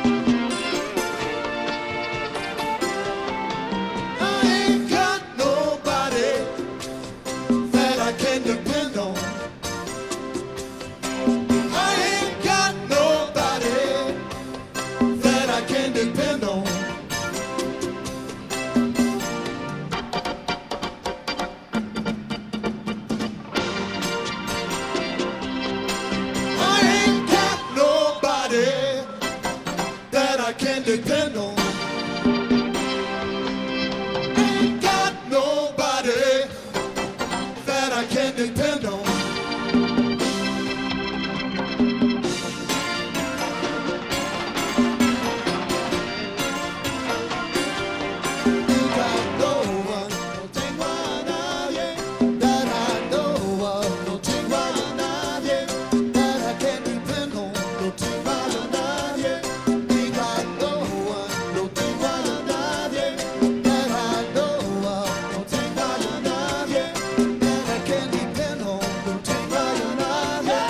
ain't got nobody that I can depend on. I ain't got nobody that I can depend on. I ain't got nobody that I can depend on. Ain't got nobody that I can depend on. You got no one, no take one of you that I know of. No take one of you that I can depend on. No take one of you. We got no one, no take one of you that I know of. No take one of you that I can depend on. No take one of you.